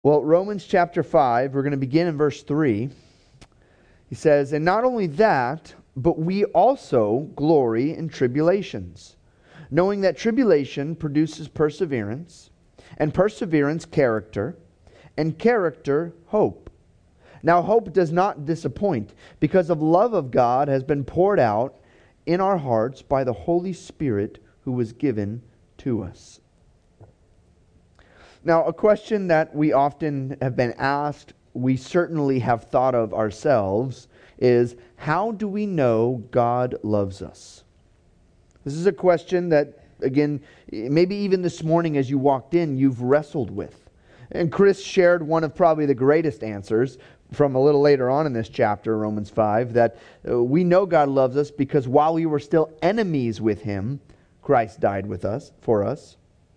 Well, Romans chapter 5, we're going to begin in verse 3. He says, "And not only that, but we also glory in tribulations, knowing that tribulation produces perseverance, and perseverance character, and character hope. Now hope does not disappoint, because the love of God has been poured out in our hearts by the Holy Spirit who was given to us." Now, a question that we often have been asked, we certainly have thought of ourselves, is how do we know God loves us? This is a question that, again, maybe even this morning as you walked in, you've wrestled with. And Chris shared one of probably the greatest answers from a little later on in this chapter, Romans 5, that we know God loves us because while we were still enemies with Him, Christ died with us, for us.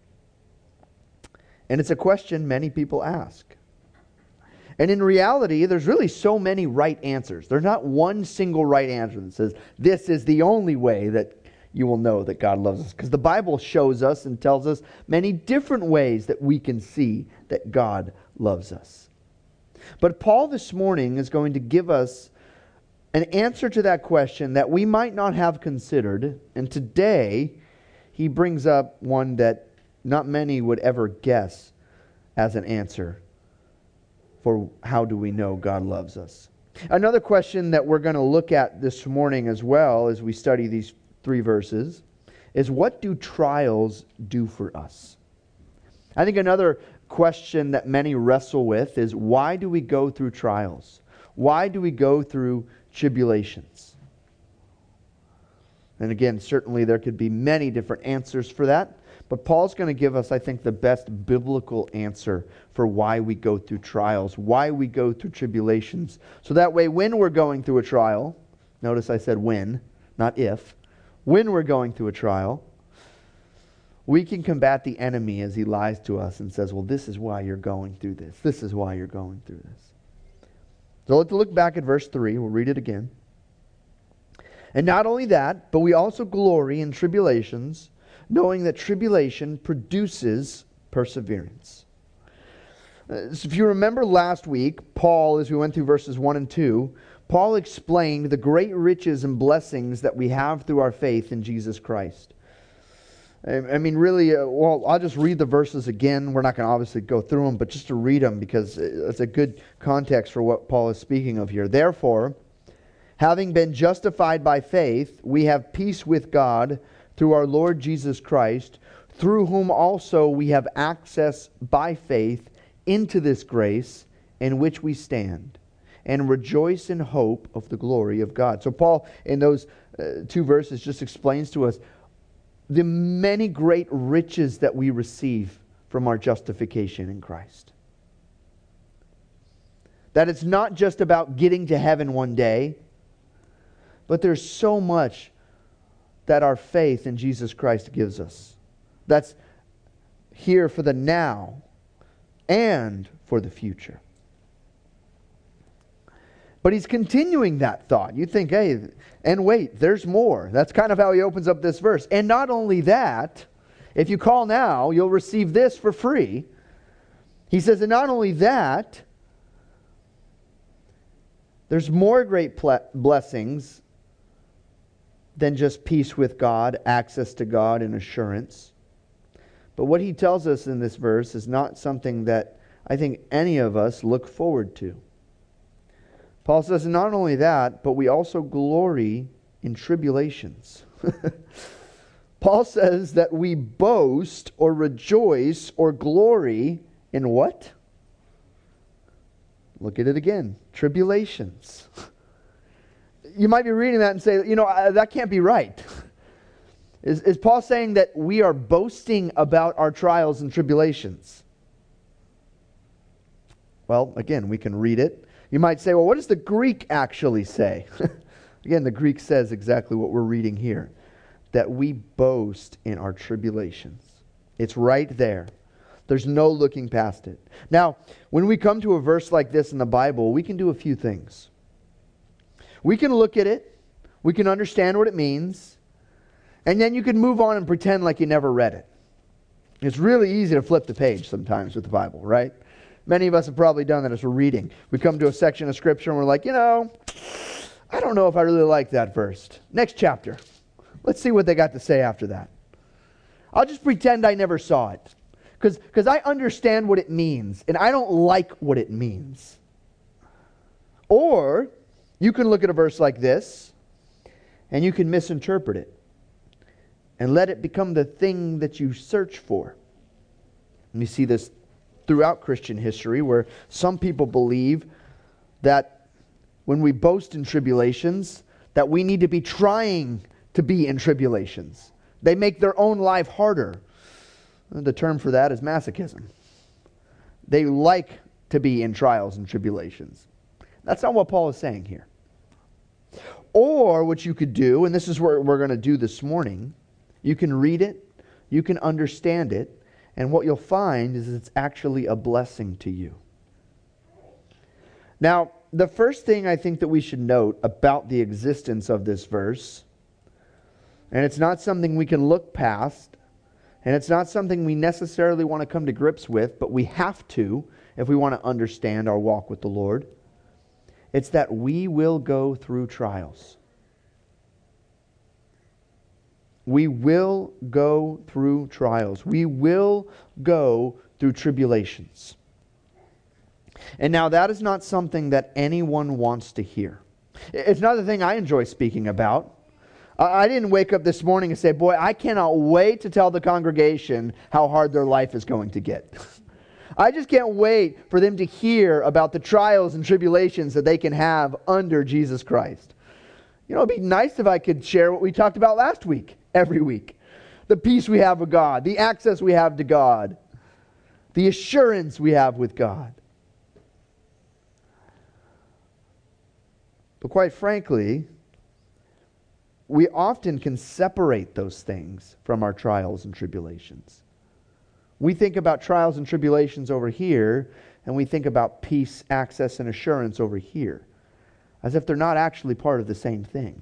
And it's a question many people ask. And in reality, there's really so many right answers. There's not one single right answer that says, this is the only way that you will know that God loves us. Because the Bible shows us and tells us many different ways that we can see that God loves us. But Paul this morning is going to give us an answer to that question that we might not have considered. And today, he brings up one that not many would ever guess as an answer for how do we know God loves us. Another question that we're going to look at this morning as well as we study these 3 verses is, what do trials do for us? I think another question that many wrestle with is, why do we go through trials? Why do we go through tribulations? And again, certainly there could be many different answers for that. But Paul's going to give us, I think, the best biblical answer for why we go through trials, why we go through tribulations. So that way, when we're going through a trial, notice I said when, not if. When we're going through a trial, we can combat the enemy as he lies to us and says, well, this is why you're going through this. This is why you're going through this. So let's look back at verse 3. We'll read it again. "And not only that, but we also glory in tribulations, knowing that tribulation produces perseverance." So if you remember last week, Paul, as we went through verses 1 and 2, Paul explained the great riches and blessings that we have through our faith in Jesus Christ. I mean, really, I'll just read the verses again. We're not going to obviously go through them, but just to read them because it's a good context for what Paul is speaking of here. "Therefore, having been justified by faith, we have peace with God through our Lord Jesus Christ, through whom also we have access by faith into this grace in which we stand, and rejoice in hope of the glory of God." So Paul, in those 2 verses, just explains to us the many great riches that we receive from our justification in Christ. That it's not just about getting to heaven one day, but there's so much that our faith in Jesus Christ gives us. That's here for the now and for the future. But he's continuing that thought. You think, hey, and wait, there's more. That's kind of how he opens up this verse. "And not only that, if you call now, you'll receive this for free." He says, and not only that, there's more great blessings than just peace with God, access to God, and assurance. But what he tells us in this verse is not something that I think any of us look forward to. Paul says, not only that, but we also glory in tribulations. Paul says that we boast or rejoice or glory in what? Look at it again. Tribulations. You might be reading that and say, that can't be right. Is Paul saying that we are boasting about our trials and tribulations? Well, again, we can read it. You might say, well, what does the Greek actually say? Again, the Greek says exactly what we're reading here. That we boast in our tribulations. It's right there. There's no looking past it. Now, when we come to a verse like this in the Bible, we can do a few things. We can look at it. We can understand what it means. And then you can move on and pretend like you never read it. It's really easy to flip the page sometimes with the Bible, right? Many of us have probably done that as we're reading. We come to a section of Scripture and we're like, I don't know if I really like that verse. Next chapter. Let's see what they got to say after that. I'll just pretend I never saw it. Because I understand what it means, and I don't like what it means. Or you can look at a verse like this, and you can misinterpret it, and let it become the thing that you search for. And we see this throughout Christian history, where some people believe that when we boast in tribulations, that we need to be trying to be in tribulations. They make their own life harder. The term for that is masochism. They like to be in trials and tribulations. That's not what Paul is saying here. Or what you could do, and this is what we're going to do this morning, you can read it, you can understand it, and what you'll find is it's actually a blessing to you. Now, the first thing I think that we should note about the existence of this verse, and it's not something we can look past, and it's not something we necessarily want to come to grips with, but we have to if we want to understand our walk with the Lord. It's that we will go through trials. We will go through trials. We will go through tribulations. And now that is not something that anyone wants to hear. It's not the thing I enjoy speaking about. I didn't wake up this morning and say, boy, I cannot wait to tell the congregation how hard their life is going to get. I just can't wait for them to hear about the trials and tribulations that they can have under Jesus Christ. It'd be nice if I could share what we talked about last week, every week. The peace we have with God, the access we have to God, the assurance we have with God. But quite frankly, we often can separate those things from our trials and tribulations. We think about trials and tribulations over here, and we think about peace, access, and assurance over here, as if they're not actually part of the same thing.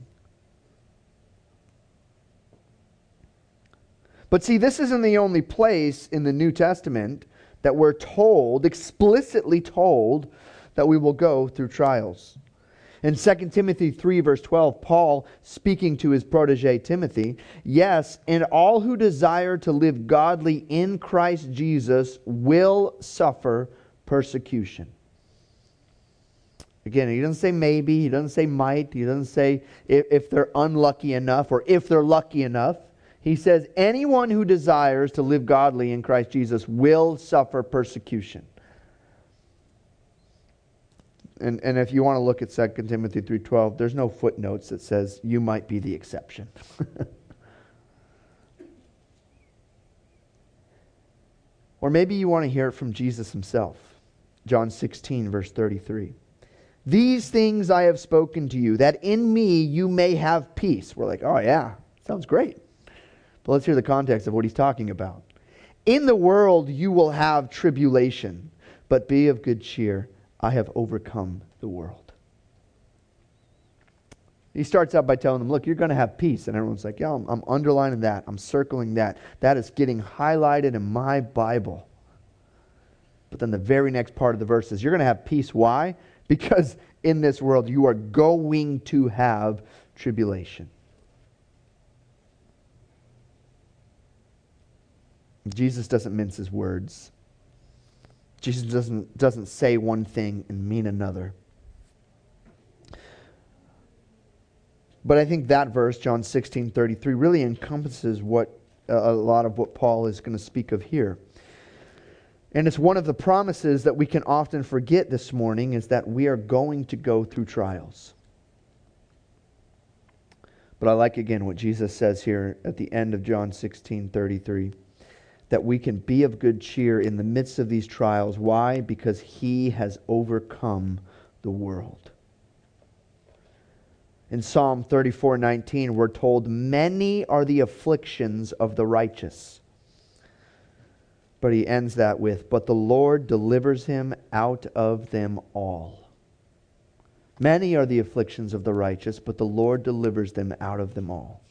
But see, this isn't the only place in the New Testament that we're told, explicitly told, that we will go through trials. In 2 Timothy 3 verse 12, Paul, speaking to his protege Timothy, yes, and all who desire to live godly in Christ Jesus will suffer persecution. Again, he doesn't say maybe, he doesn't say might, he doesn't say if they're unlucky enough or if they're lucky enough. He says anyone who desires to live godly in Christ Jesus will suffer persecution. And if you want to look at 2 Timothy 3:12, there's no footnotes that says you might be the exception. Or maybe you want to hear it from Jesus himself. John 16 verse 33. These things I have spoken to you, that in me you may have peace. We're like, oh yeah, sounds great. But let's hear the context of what he's talking about. In the world you will have tribulation, but be of good cheer. I have overcome the world. He starts out by telling them, look, you're going to have peace. And everyone's like, yeah, I'm underlining that. I'm circling that. That is getting highlighted in my Bible. But then the very next part of the verse is, you're going to have peace. Why? Because in this world you are going to have tribulation. Jesus doesn't mince his words. Jesus doesn't say one thing and mean another. But I think that verse, John 16:33, really encompasses what a lot of what Paul is going to speak of here. And it's one of the promises that we can often forget this morning, is that we are going to go through trials. But I like again what Jesus says here at the end of John 16:33. That we can be of good cheer in the midst of these trials. Why? Because he has overcome the world. In Psalm 34:19, we're told, many are the afflictions of the righteous. But he ends that with, but the Lord delivers him out of them all. Many are the afflictions of the righteous, but the Lord delivers them out of them all.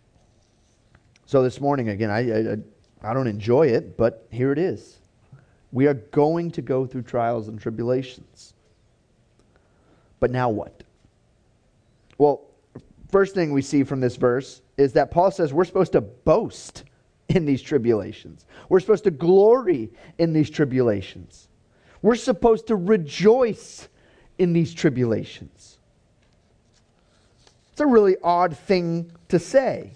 So this morning, again, I don't enjoy it, but here it is. We are going to go through trials and tribulations. But now what? Well, first thing we see from this verse is that Paul says we're supposed to boast in these tribulations. We're supposed to glory in these tribulations. We're supposed to rejoice in these tribulations. It's a really odd thing to say.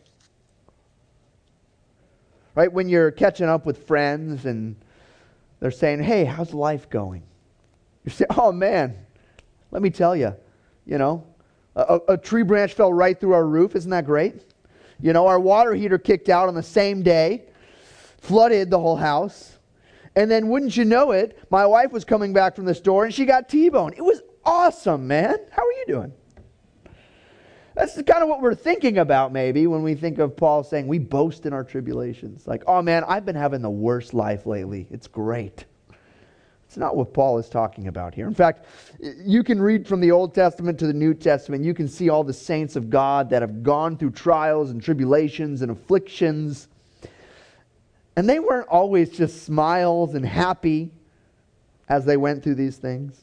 Right? When you're catching up with friends and they're saying, hey, how's life going? You say, oh man, let me tell you, a tree branch fell right through our roof. Isn't that great? Our water heater kicked out on the same day, flooded the whole house. And then wouldn't you know it, my wife was coming back from the store and she got T-boned. It was awesome, man. How are you doing? That's kind of what we're thinking about maybe when we think of Paul saying we boast in our tribulations. Like, oh man, I've been having the worst life lately. It's great. It's not what Paul is talking about here. In fact, you can read from the Old Testament to the New Testament. You can see all the saints of God that have gone through trials and tribulations and afflictions. And they weren't always just smiles and happy as they went through these things.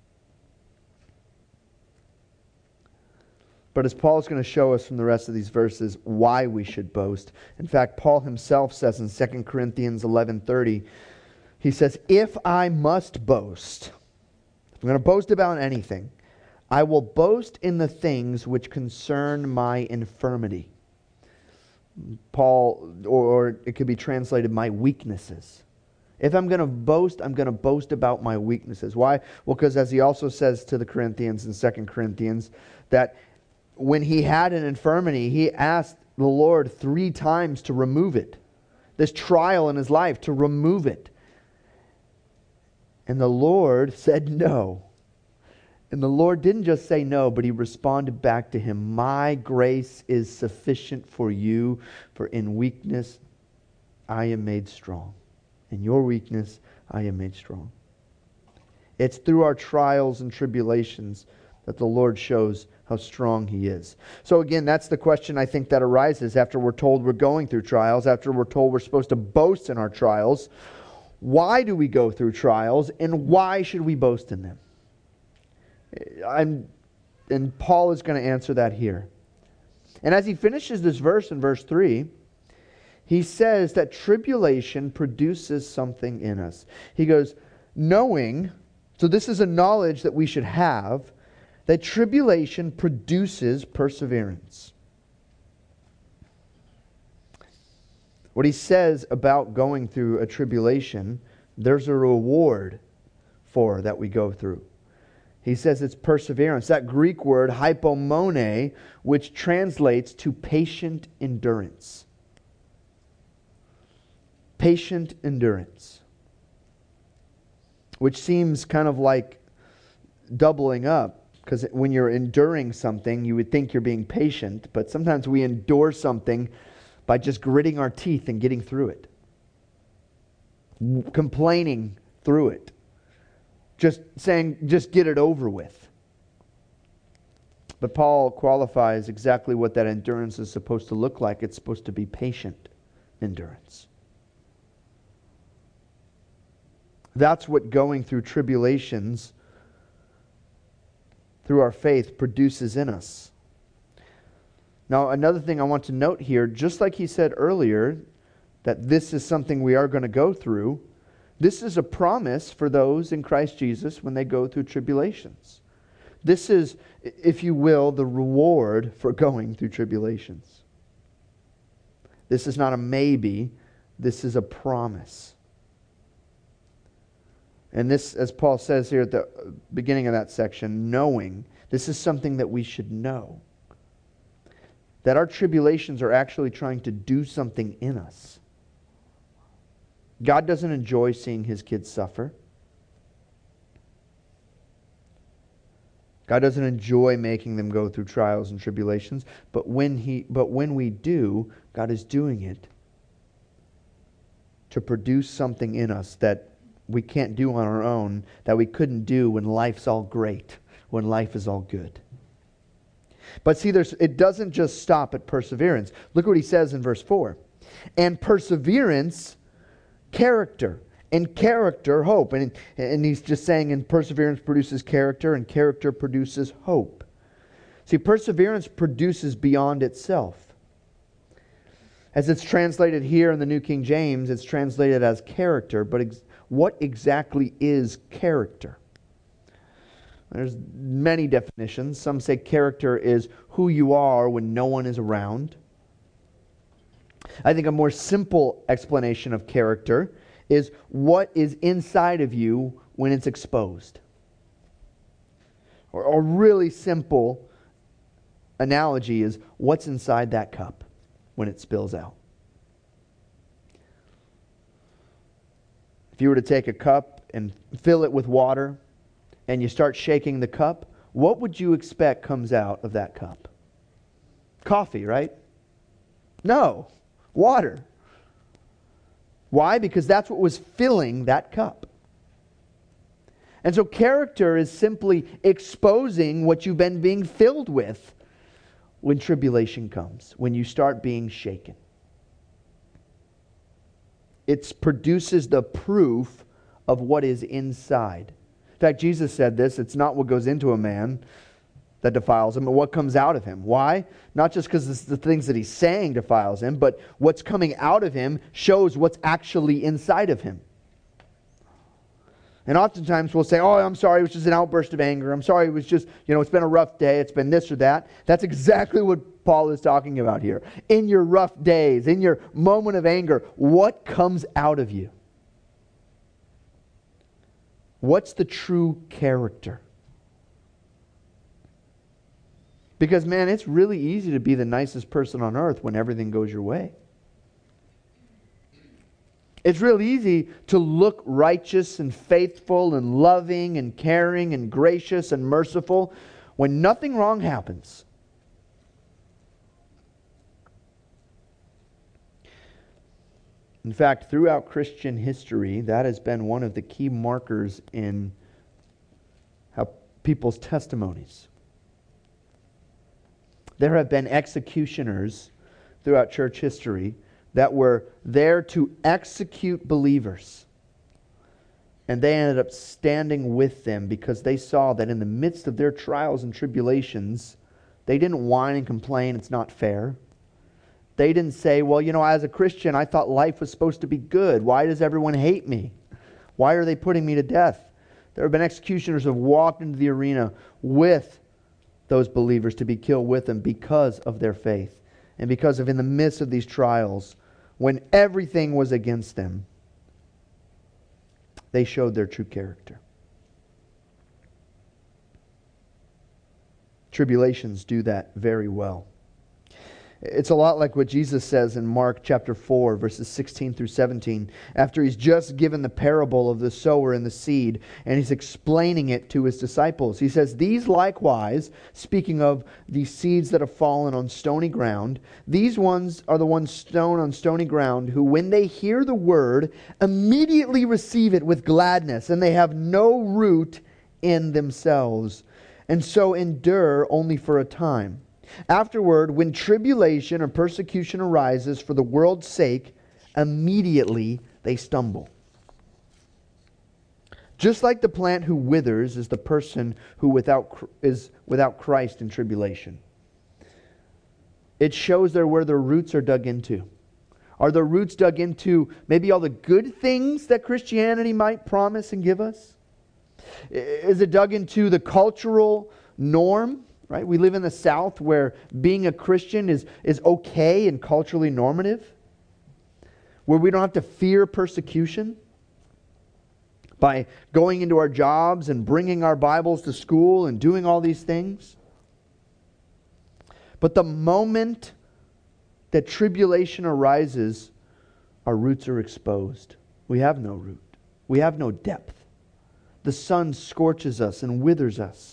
But as Paul's going to show us from the rest of these verses why we should boast. In fact, Paul himself says in 2 Corinthians 11:30, he says, if I must boast, if I'm going to boast about anything, I will boast in the things which concern my infirmity. Paul, or it could be translated, my weaknesses. If I'm going to boast, I'm going to boast about my weaknesses. Why? Well, because as he also says to the Corinthians in 2 Corinthians, that when he had an infirmity, he asked the Lord 3 times to remove it. This trial in his life, to remove it. And the Lord said no. And the Lord didn't just say no, but he responded back to him, my grace is sufficient for you, for in weakness I am made strong. In your weakness I am made strong. It's through our trials and tribulations that the Lord shows how strong he is. So again, that's the question I think that arises after we're told we're going through trials, after we're told we're supposed to boast in our trials. Why do we go through trials, and why should we boast in them? And Paul is going to answer that here. And as he finishes this verse in verse 3, he says that tribulation produces something in us. He goes, knowing, so this is a knowledge that we should have, that tribulation produces perseverance. What he says about going through a tribulation, there's a reward for that we go through. He says it's perseverance. That Greek word, hypomone, which translates to patient endurance. Patient endurance. Which seems kind of like doubling up. Because when you're enduring something, you would think you're being patient. But sometimes we endure something by just gritting our teeth and getting through it. Complaining through it. Just saying, just get it over with. But Paul qualifies exactly what that endurance is supposed to look like. It's supposed to be patient endurance. That's what going through tribulations through our faith produces in us. Now, another thing I want to note here, just like he said earlier, that this is something we are going to go through, this is a promise for those in Christ Jesus when they go through tribulations. This is, if you will, the reward for going through tribulations. This is not a maybe, this is a promise. And this, as Paul says here at the beginning of that section, knowing, this is something that we should know. That our tribulations are actually trying to do something in us. God doesn't enjoy seeing his kids suffer. God doesn't enjoy making them go through trials and tribulations, but when we do, God is doing it to produce something in us that we can't do on our own, that we couldn't do when life's all great, when life is all good. But see, it doesn't just stop at perseverance. Look what he says in verse 4. And perseverance, character. And character, hope. And he's just saying, and perseverance produces character, and character produces hope. See, perseverance produces beyond itself. As it's translated here in the New King James, it's translated as character, but what exactly is character? There's many definitions. Some say character is who you are when no one is around. I think a more simple explanation of character is what is inside of you when it's exposed. Or a really simple analogy is what's inside that cup when it spills out. If you were to take a cup and fill it with water and you start shaking the cup, what would you expect comes out of that cup? Coffee, right? No, water. Why? Because that's what was filling that cup. And so character is simply exposing what you've been being filled with when tribulation comes, when you start being shaken. It produces the proof of what is inside. In fact, Jesus said this, it's not what goes into a man that defiles him, but what comes out of him. Why? Not just because the things that he's saying defiles him, but what's coming out of him shows what's actually inside of him. And oftentimes we'll say, oh, I'm sorry, it was just an outburst of anger. I'm sorry, it was just, it's been a rough day. It's been this or that. That's exactly what Paul is talking about here. In your rough days, in your moment of anger, what comes out of you? What's the true character? Because, man, it's really easy to be the nicest person on earth when everything goes your way. It's real easy to look righteous and faithful and loving and caring and gracious and merciful when nothing wrong happens. In fact, throughout Christian history, that has been one of the key markers in how people's testimonies. There have been executioners throughout church history that were there to execute believers. And they ended up standing with them because they saw that in the midst of their trials and tribulations, they didn't whine and complain, it's not fair. They didn't say, well, as a Christian, I thought life was supposed to be good. Why does everyone hate me? Why are they putting me to death? There have been executioners who have walked into the arena with those believers to be killed with them because of their faith. And because of in the midst of these trials, when everything was against them, they showed their true character. Tribulations do that very well. It's a lot like what Jesus says in Mark chapter 4, verses 16 through 17, after he's just given the parable of the sower and the seed, and he's explaining it to his disciples. He says, these likewise, speaking of the seeds that have fallen on stony ground, these ones are the ones sown on stony ground, who when they hear the word, immediately receive it with gladness, and they have no root in themselves, and so endure only for a time. Afterward, when tribulation or persecution arises for the world's sake, immediately they stumble. Just like the plant who withers is the person who is without Christ in tribulation. It shows where their roots are dug into. Are their roots dug into maybe all the good things that Christianity might promise and give us? Is it dug into the cultural norm? Right? We live in the South where being a Christian is okay and culturally normative. Where we don't have to fear persecution by going into our jobs and bringing our Bibles to school and doing all these things. But the moment that tribulation arises, our roots are exposed. We have no root. We have no depth. The sun scorches us and withers us.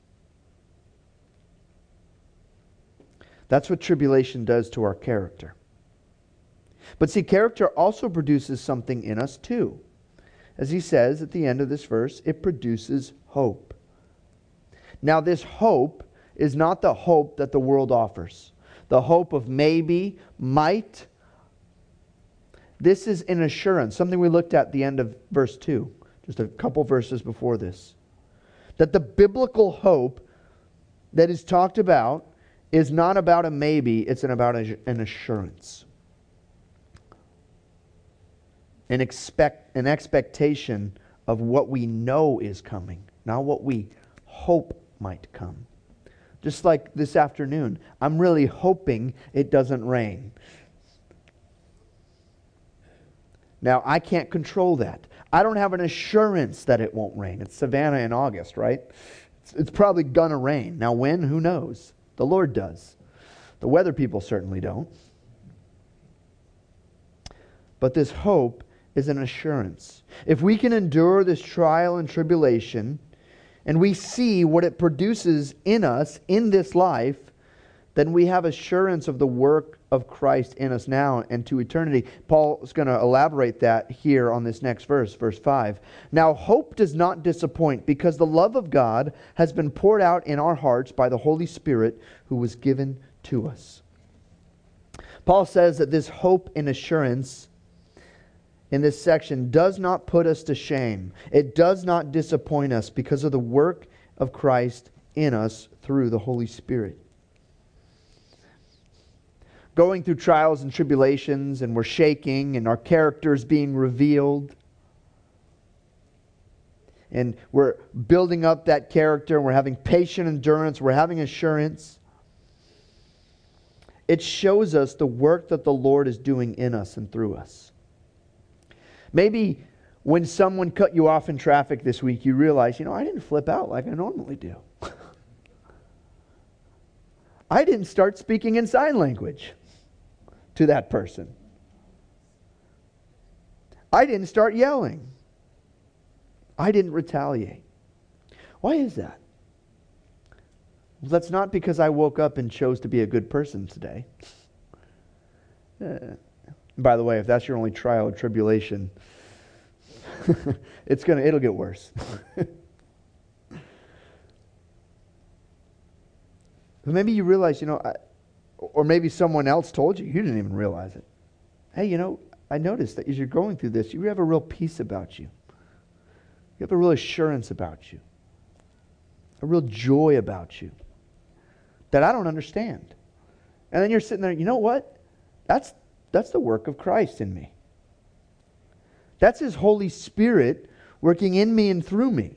That's what tribulation does to our character. But see, character also produces something in us too. As he says at the end of this verse, it produces hope. Now this hope is not the hope that the world offers. The hope of maybe, might. This is an assurance, something we looked at the end of verse 2, just a couple verses before this. That the biblical hope that is talked about is not about a maybe, it's about an assurance. An expectation of what we know is coming, not what we hope might come. Just like this afternoon, I'm really hoping it doesn't rain. Now, I can't control that. I don't have an assurance that it won't rain. It's Savannah in August, right? It's probably gonna rain. Now when? Who knows? The Lord does. The weather people certainly don't. But this hope is an assurance. If we can endure this trial and tribulation, and we see what it produces in us in this life, then we have assurance of the work of Christ in us now and to eternity. Paul is going to elaborate that here on this next verse, verse 5. Now hope does not disappoint, because the love of God has been poured out in our hearts by the Holy Spirit who was given to us. Paul says that this hope and assurance in this section does not put us to shame. It does not disappoint us because of the work of Christ in us through the Holy Spirit. Going through trials and tribulations, and we're shaking, and our character's being revealed. And we're building up that character, and we're having patient endurance, we're having assurance. It shows us the work that the Lord is doing in us and through us. Maybe when someone cut you off in traffic this week, you realize, I didn't flip out like I normally do. I didn't start speaking in sign language to that person. I didn't start yelling. I didn't retaliate. Why is that? Well, that's not because I woke up and chose to be a good person today. By the way, if that's your only trial or tribulation, it'll get worse. But maybe you realize, or maybe someone else told you, you didn't even realize it. Hey, I noticed that as you're going through this, you have a real peace about you. You have a real assurance about you. A real joy about you that I don't understand. And then you're sitting there, you know what? That's the work of Christ in me. That's His Holy Spirit working in me and through me.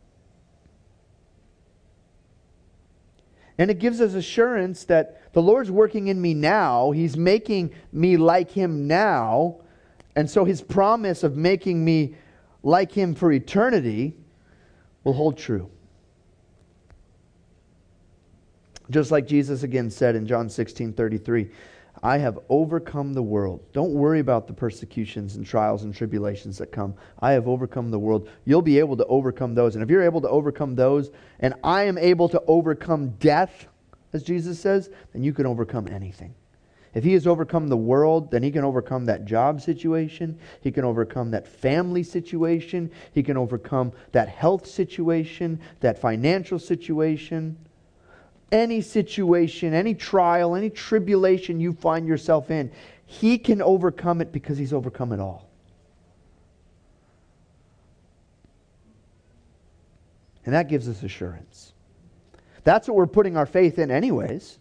And it gives us assurance that the Lord's working in me now. He's making me like Him now. And so His promise of making me like Him for eternity will hold true. Just like Jesus again said in John 16:33, I have overcome the world. Don't worry about the persecutions and trials and tribulations that come. I have overcome the world. You'll be able to overcome those. And if you're able to overcome those, and I am able to overcome death, as Jesus says, then you can overcome anything. If He has overcome the world, then He can overcome that job situation. He can overcome that family situation. He can overcome that health situation, that financial situation. Any situation, any trial, any tribulation you find yourself in, He can overcome it because He's overcome it all. And that gives us assurance. That's what we're putting our faith in anyways.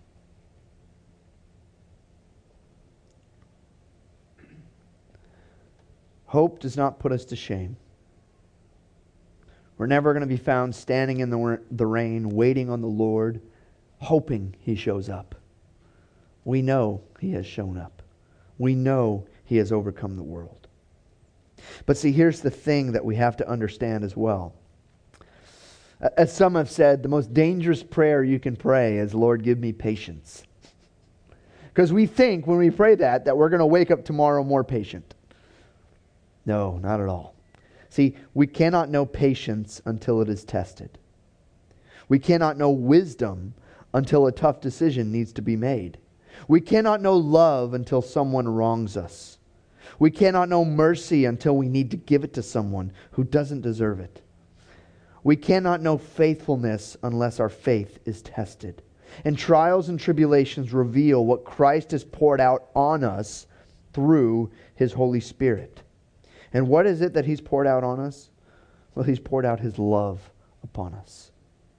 Hope does not put us to shame. We're never going to be found standing in the rain, waiting on the Lord, hoping He shows up. We know He has shown up. We know He has overcome the world. But see, here's the thing that we have to understand as well. As some have said, the most dangerous prayer you can pray is, Lord, give me patience. Because we think when we pray that we're going to wake up tomorrow more patient. No, not at all. See, we cannot know patience until it is tested. We cannot know wisdom until a tough decision needs to be made. We cannot know love until someone wrongs us. We cannot know mercy until we need to give it to someone who doesn't deserve it. We cannot know faithfulness unless our faith is tested. And trials and tribulations reveal what Christ has poured out on us through His Holy Spirit. And what is it that He's poured out on us? Well, He's poured out His love upon us.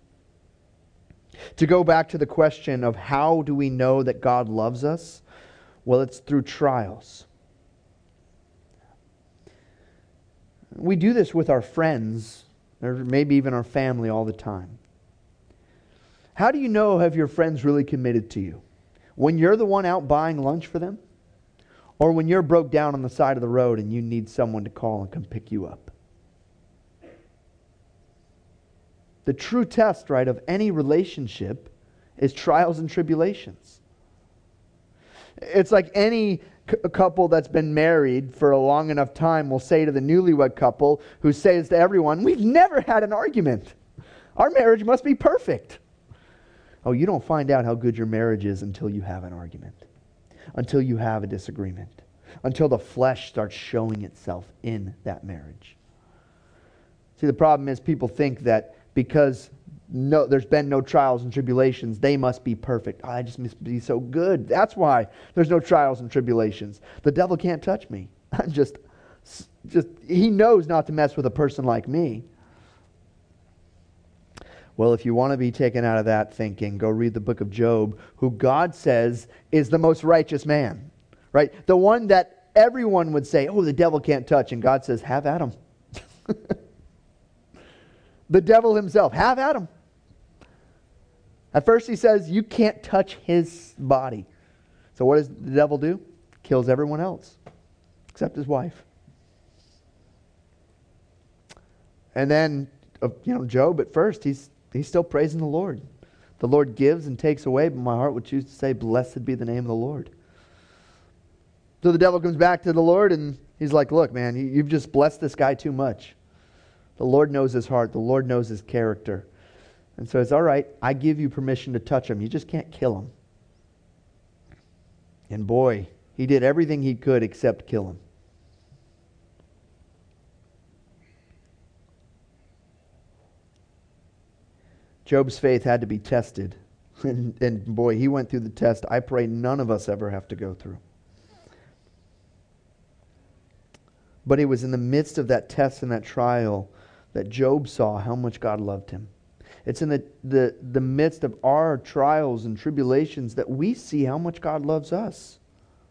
To go back to the question of how do we know that God loves us? Well, it's through trials. We do this with our friends, or maybe even our family all the time. How do you know if your friend's really committed to you? When you're the one out buying lunch for them? Or when you're broke down on the side of the road and you need someone to call and come pick you up? The true test, right, of any relationship is trials and tribulations. It's like any couple that's been married for a long enough time will say to the newlywed couple who says to everyone, "We've never had an argument. Our marriage must be perfect." Oh, you don't find out how good your marriage is until you have an argument, until you have a disagreement, until the flesh starts showing itself in that marriage. See, the problem is people think that because there's been no trials and tribulations, they must be perfect. I just must be so good. That's why there's no trials and tribulations. The devil can't touch me. I'm just he knows not to mess with a person like me. Well, if you want to be taken out of that thinking, go read the book of Job, who God says is the most righteous man. Right? The one that everyone would say, "Oh, the devil can't touch," and God says, "Have at him." The devil himself, have at him. At first he says, you can't touch his body. So what does the devil do? Kills everyone else, except his wife. And then, Job at first, he's still praising the Lord. The Lord gives and takes away, but my heart would choose to say, blessed be the name of the Lord. So the devil comes back to the Lord and he's like, look, man, you've just blessed this guy too much. The Lord knows his heart. The Lord knows his character. And so it's all right, I give you permission to touch him. You just can't kill him. And boy, he did everything he could except kill him. Job's faith had to be tested. And boy, he went through the test I pray none of us ever have to go through. But it was in the midst of that test and that trial that Job saw how much God loved him. It's in the midst of our trials and tribulations that we see how much God loves us.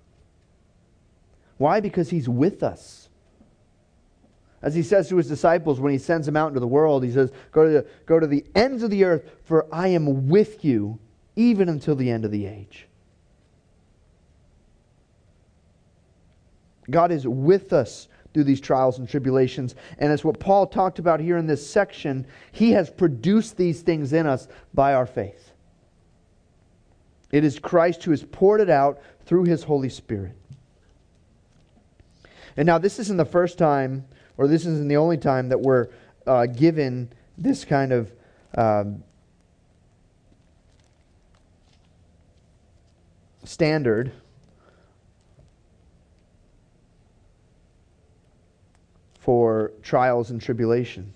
Why? Because He's with us. As He says to His disciples when He sends them out into the world, He says, go to the ends of the earth, for I am with you even until the end of the age. God is with us through these trials and tribulations. And as what Paul talked about here in this section, He has produced these things in us by our faith. It is Christ who has poured it out through His Holy Spirit. And now this isn't the first time, or this isn't the only time that we're given this kind of standard. For trials and tribulations.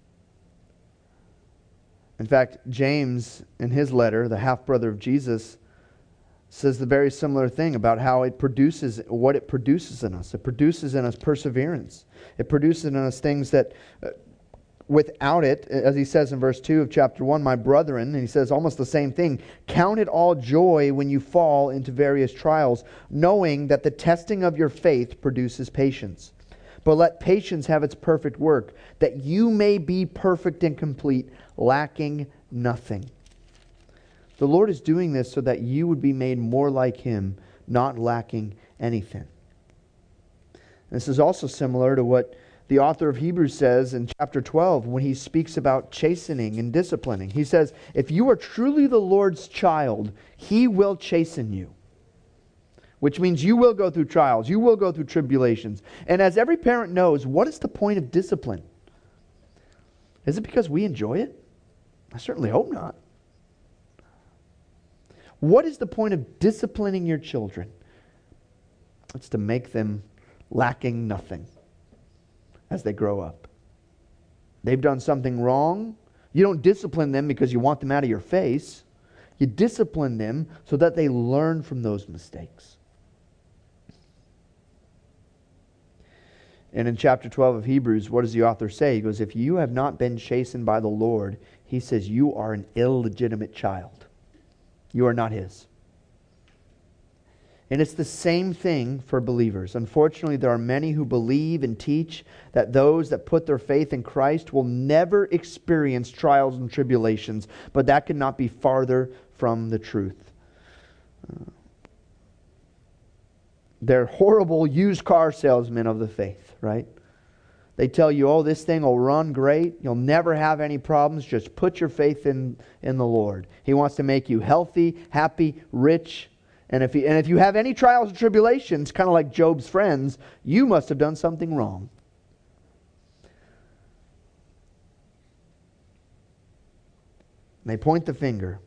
In fact, James, in his letter, the half-brother of Jesus, says the very similar thing about how it produces, what it produces in us. It produces in us perseverance. It produces in us things that without it, as he says in verse 2 of chapter 1, my brethren, and he says almost the same thing, count it all joy when you fall into various trials, knowing that the testing of your faith produces patience. But let patience have its perfect work, that you may be perfect and complete, lacking nothing. The Lord is doing this so that you would be made more like Him, not lacking anything. This is also similar to what the author of Hebrews says in chapter 12 when he speaks about chastening and disciplining. He says, if you are truly the Lord's child, He will chasten you. Which means you will go through trials. You will go through tribulations. And as every parent knows, what is the point of discipline? Is it because we enjoy it? I certainly hope not. What is the point of disciplining your children? It's to make them lacking nothing as they grow up. They've done something wrong. You don't discipline them because you want them out of your face. You discipline them so that they learn from those mistakes. And in chapter 12 of Hebrews, what does the author say? He goes, if you have not been chastened by the Lord, he says, you are an illegitimate child. You are not his. And it's the same thing for believers. Unfortunately, there are many who believe and teach that those that put their faith in Christ will never experience trials and tribulations, but that could not be farther from the truth. They're horrible used car salesmen of the faith, right? They tell you, oh, this thing will run great. You'll never have any problems. Just put your faith in the Lord. He wants to make you healthy, happy, rich. And if you have any trials and tribulations, kind of like Job's friends, you must have done something wrong. And they point the finger.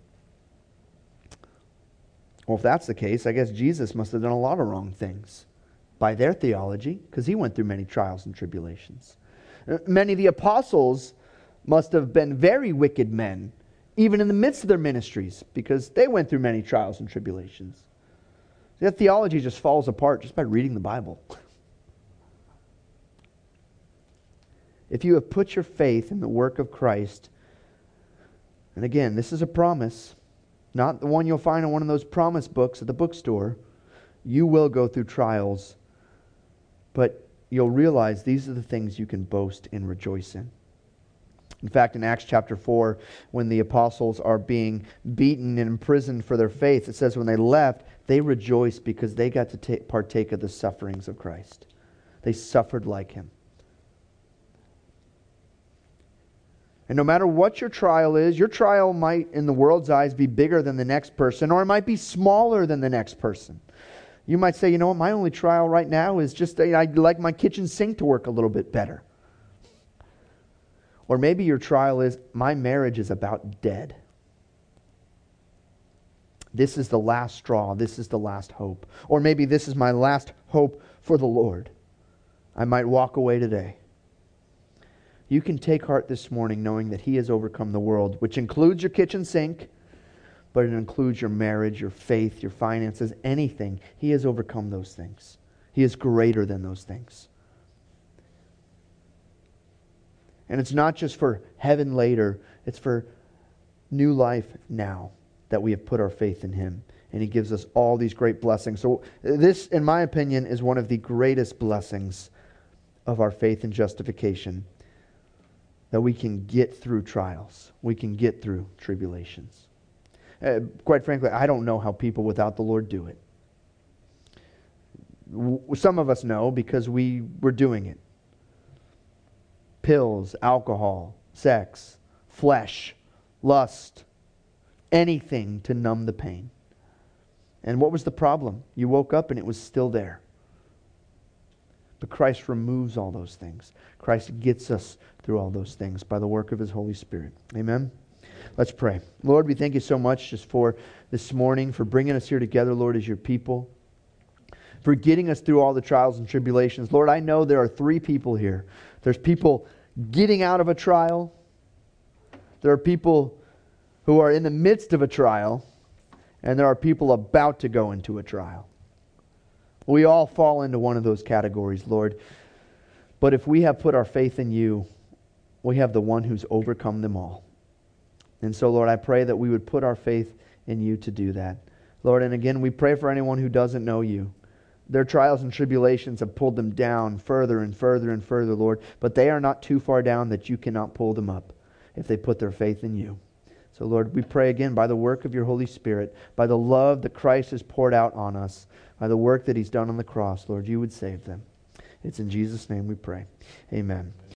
Well, if that's the case, I guess Jesus must have done a lot of wrong things by their theology, because he went through many trials and tribulations. Many of the apostles must have been very wicked men, even in the midst of their ministries, because they went through many trials and tribulations. That theology just falls apart just by reading the Bible. If you have put your faith in the work of Christ, and again, this is a promise, not the one you'll find in one of those promise books at the bookstore, you will go through trials, but you'll realize these are the things you can boast and rejoice in. In fact, in Acts chapter 4, when the apostles are being beaten and imprisoned for their faith, it says when they left, they rejoiced because they got to partake of the sufferings of Christ. They suffered like him. And no matter what your trial is, your trial might, in the world's eyes, be bigger than the next person, or it might be smaller than the next person. You might say, you know what, my only trial right now is just, I'd like my kitchen sink to work a little bit better. Or maybe your trial is, my marriage is about dead. This is the last straw. This is the last hope. Or maybe this is my last hope for the Lord. I might walk away today. You can take heart this morning knowing that he has overcome the world, which includes your kitchen sink, but it includes your marriage, your faith, your finances, anything. He has overcome those things. He is greater than those things. And it's not just for heaven later, it's for new life now that we have put our faith in him. And he gives us all these great blessings. So this, in my opinion, is one of the greatest blessings of our faith and justification. That we can get through trials. We can get through tribulations. Quite frankly, I don't know how people without the Lord do it. Some of us know because we were doing it. Pills, alcohol, sex, flesh, lust, anything to numb the pain. And what was the problem? You woke up and it was still there. But Christ removes all those things. Christ gets us through all those things by the work of his Holy Spirit. Amen? Let's pray. Lord, we thank you so much just for this morning, for bringing us here together, Lord, as your people, for getting us through all the trials and tribulations. Lord, I know there are 3 people here. There's people getting out of a trial. There are people who are in the midst of a trial. And there are people about to go into a trial. We all fall into one of those categories, Lord. But if we have put our faith in you, we have the one who's overcome them all. And so, Lord, I pray that we would put our faith in you to do that. Lord, and again, we pray for anyone who doesn't know you. Their trials and tribulations have pulled them down further and further and further, Lord. But they are not too far down that you cannot pull them up if they put their faith in you. So, Lord, we pray again by the work of your Holy Spirit, by the love that Christ has poured out on us, by the work that he's done on the cross, Lord, you would save them. It's in Jesus' name we pray. Amen.